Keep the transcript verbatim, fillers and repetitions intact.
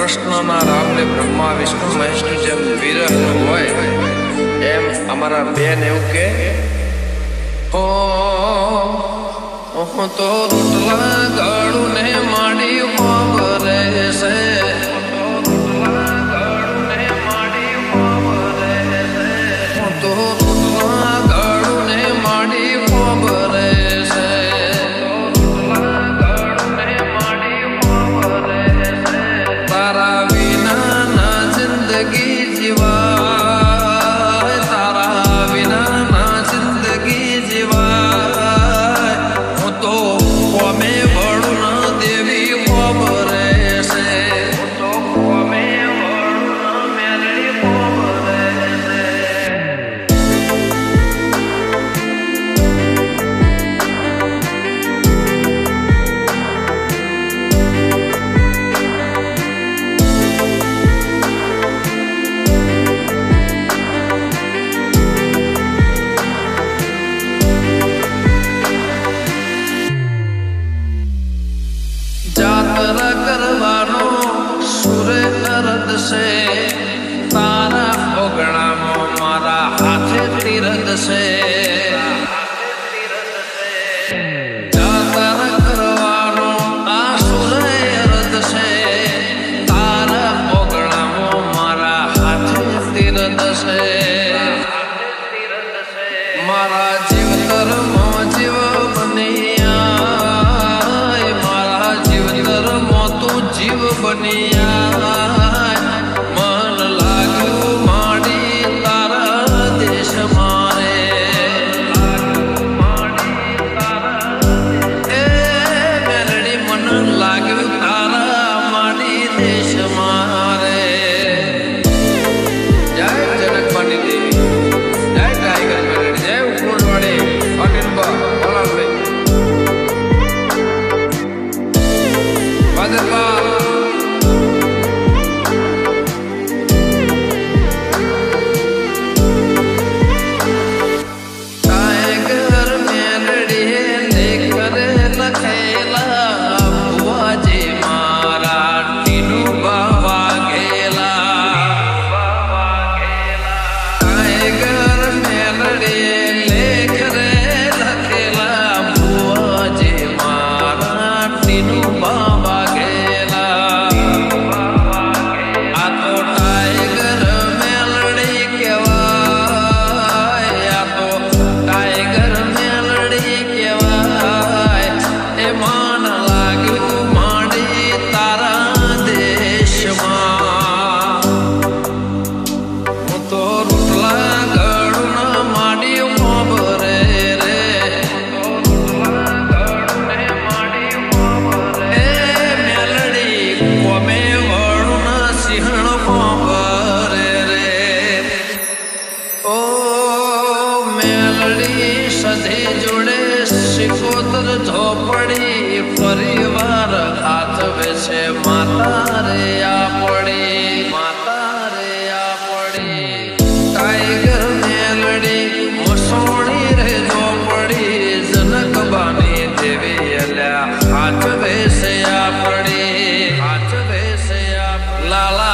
કૃષ્ણના રામને બ્રહ્મા વિષ્ણુ મહેશનું જેમ વિરહનું હોય એમ અમારા બેન એવું કે હો હું તો રોટલા ગાળું ને માડી ખબરે છે तारा ओगणा मारा हाथे तीरथ से जातरा करवानो आसुर रथ से तारा ओगणा मारा हाथे तीरथ से मारा जीवतर मो जीव बनिया मारा जीवतर मो तू जीव बनिया झोपड़ी परिवार हाथ वेचे माता रे आ पड़ी माता रे आ पड़ी टाइगर मेलड़ी मसोड़ी रे झोपड़ी जनक बानी देवी अल्या हाथ वेचे आ पड़ी हाथ वेचे आ लाला